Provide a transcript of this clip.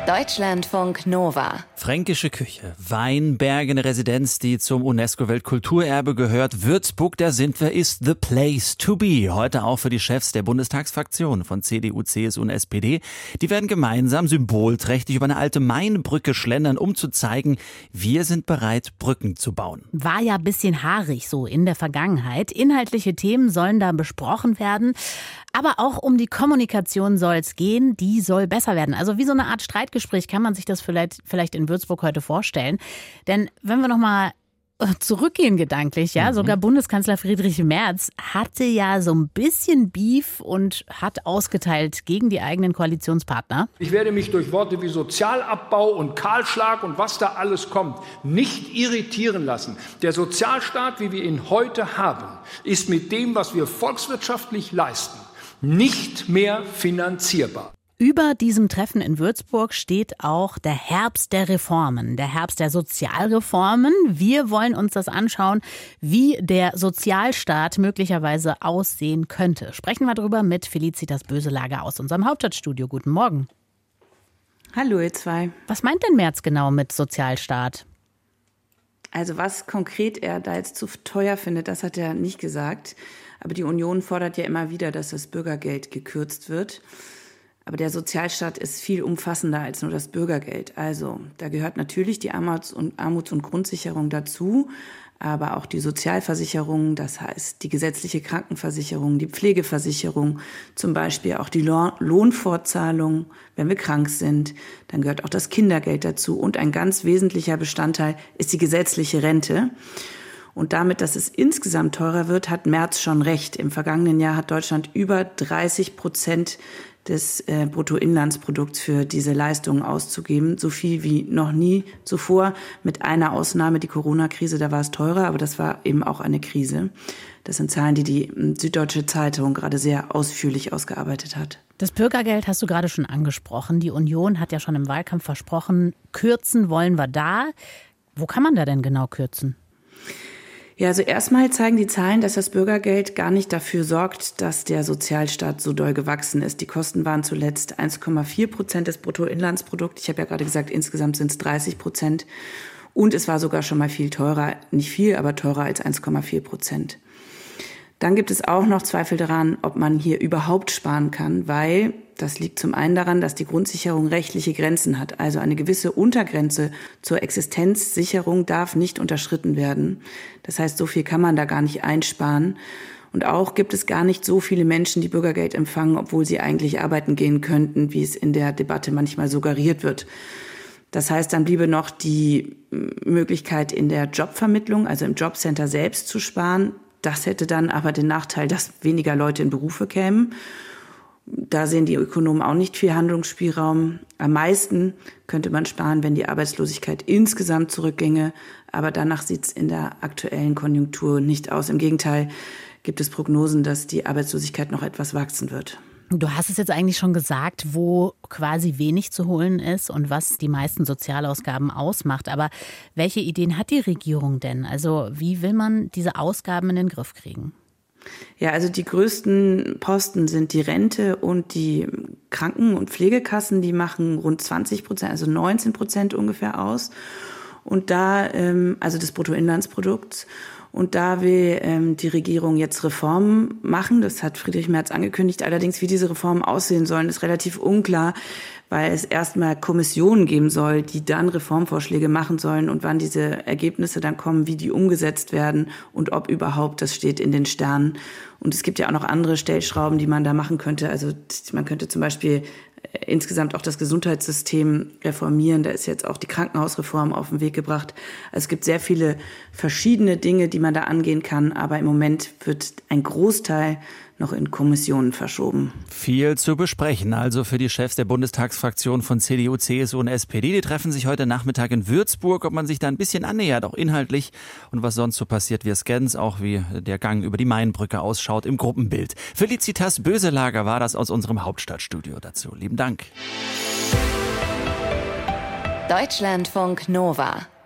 Deutschlandfunk Nova. Fränkische Küche, Weinberge, eine Residenz, die zum UNESCO-Weltkulturerbe gehört. Würzburg, da sind wir, ist the place to be. Heute auch für die Chefs der Bundestagsfraktionen von CDU, CSU und SPD. Die werden gemeinsam symbolträchtig über eine alte Mainbrücke schlendern, um zu zeigen, wir sind bereit, Brücken zu bauen. War ja ein bisschen haarig so in der Vergangenheit. Inhaltliche Themen sollen da besprochen werden. Aber auch um die Kommunikation soll es gehen, die soll besser werden. Also wie so eine Art Streitgespräch kann man sich das vielleicht in Würzburg heute vorstellen. Denn wenn wir nochmal zurückgehen gedanklich, sogar Bundeskanzler Friedrich Merz hatte ja so ein bisschen Beef und hat ausgeteilt gegen die eigenen Koalitionspartner. Ich werde mich durch Worte wie Sozialabbau und Kahlschlag und was da alles kommt, nicht irritieren lassen. Der Sozialstaat, wie wir ihn heute haben, ist mit dem, was wir volkswirtschaftlich leisten, nicht mehr finanzierbar. Über diesem Treffen in Würzburg steht auch der Herbst der Reformen, der Herbst der Sozialreformen. Wir wollen uns das anschauen, wie der Sozialstaat möglicherweise aussehen könnte. Sprechen wir darüber mit Felicitas Böselager aus unserem Hauptstadtstudio. Guten Morgen. Hallo ihr zwei. Was meint denn Merz genau mit Sozialstaat? Also was konkret er da jetzt zu teuer findet, das hat er nicht gesagt. Aber die Union fordert ja immer wieder, dass das Bürgergeld gekürzt wird. Aber der Sozialstaat ist viel umfassender als nur das Bürgergeld. Also da gehört natürlich die Armuts- und Grundsicherung dazu, aber auch die Sozialversicherung, das heißt die gesetzliche Krankenversicherung, die Pflegeversicherung, zum Beispiel auch die Lohnfortzahlung, wenn wir krank sind. Dann gehört auch das Kindergeld dazu und ein ganz wesentlicher Bestandteil ist die gesetzliche Rente. Und damit, dass es insgesamt teurer wird, hat Merz schon recht. Im vergangenen Jahr hat Deutschland über 30% des Bruttoinlandsprodukts für diese Leistungen auszugeben. So viel wie noch nie zuvor, mit einer Ausnahme, die Corona-Krise, da war es teurer, aber das war eben auch eine Krise. Das sind Zahlen, die Süddeutsche Zeitung gerade sehr ausführlich ausgearbeitet hat. Das Bürgergeld hast du gerade schon angesprochen. Die Union hat ja schon im Wahlkampf versprochen, kürzen wollen wir da. Wo kann man da denn genau kürzen? Ja, also erstmal zeigen die Zahlen, dass das Bürgergeld gar nicht dafür sorgt, dass der Sozialstaat so doll gewachsen ist. Die Kosten waren zuletzt 1,4% des Bruttoinlandsprodukts. Ich habe ja gerade gesagt, insgesamt sind es 30%. Und es war sogar schon mal viel teurer, nicht viel, aber teurer als 1,4%. Dann gibt es auch noch Zweifel daran, ob man hier überhaupt sparen kann, weil das liegt zum einen daran, dass die Grundsicherung rechtliche Grenzen hat. Also eine gewisse Untergrenze zur Existenzsicherung darf nicht unterschritten werden. Das heißt, so viel kann man da gar nicht einsparen. Und auch gibt es gar nicht so viele Menschen, die Bürgergeld empfangen, obwohl sie eigentlich arbeiten gehen könnten, wie es in der Debatte manchmal suggeriert wird. Das heißt, dann bliebe noch die Möglichkeit in der Jobvermittlung, also im Jobcenter selbst zu sparen. Das hätte dann aber den Nachteil, dass weniger Leute in Berufe kämen. Da sehen die Ökonomen auch nicht viel Handlungsspielraum. Am meisten könnte man sparen, wenn die Arbeitslosigkeit insgesamt zurückginge. Aber danach sieht es in der aktuellen Konjunktur nicht aus. Im Gegenteil gibt es Prognosen, dass die Arbeitslosigkeit noch etwas wachsen wird. Du hast es jetzt eigentlich schon gesagt, wo quasi wenig zu holen ist und was die meisten Sozialausgaben ausmacht. Aber welche Ideen hat die Regierung denn? Also wie will man diese Ausgaben in den Griff kriegen? Ja, also die größten Posten sind die Rente und die Kranken- und Pflegekassen. Die machen rund 20%, also 19% ungefähr aus. Und da, also des Bruttoinlandsprodukts. Und da will die Regierung jetzt Reformen machen. Das hat Friedrich Merz angekündigt. Allerdings, wie diese Reformen aussehen sollen, ist relativ unklar, weil es erstmal Kommissionen geben soll, die dann Reformvorschläge machen sollen. Und wann diese Ergebnisse dann kommen, wie die umgesetzt werden und ob überhaupt, das steht in den Sternen. Und es gibt ja auch noch andere Stellschrauben, die man da machen könnte. Also man könnte zum Beispiel insgesamt auch das Gesundheitssystem reformieren. Da ist jetzt auch die Krankenhausreform auf den Weg gebracht. Also es gibt sehr viele verschiedene Dinge, die man da angehen kann. Aber im Moment wird ein Großteil noch in Kommissionen verschoben. Viel zu besprechen also für die Chefs der Bundestagsfraktionen von CDU, CSU und SPD. Die treffen sich heute Nachmittag in Würzburg. Ob man sich da ein bisschen annähert, auch inhaltlich und was sonst so passiert, wir scannen's, auch wie der Gang über die Mainbrücke ausschaut im Gruppenbild. Felicitas Böselager war das aus unserem Hauptstadtstudio dazu. Lieben Dank. Deutschlandfunk Nova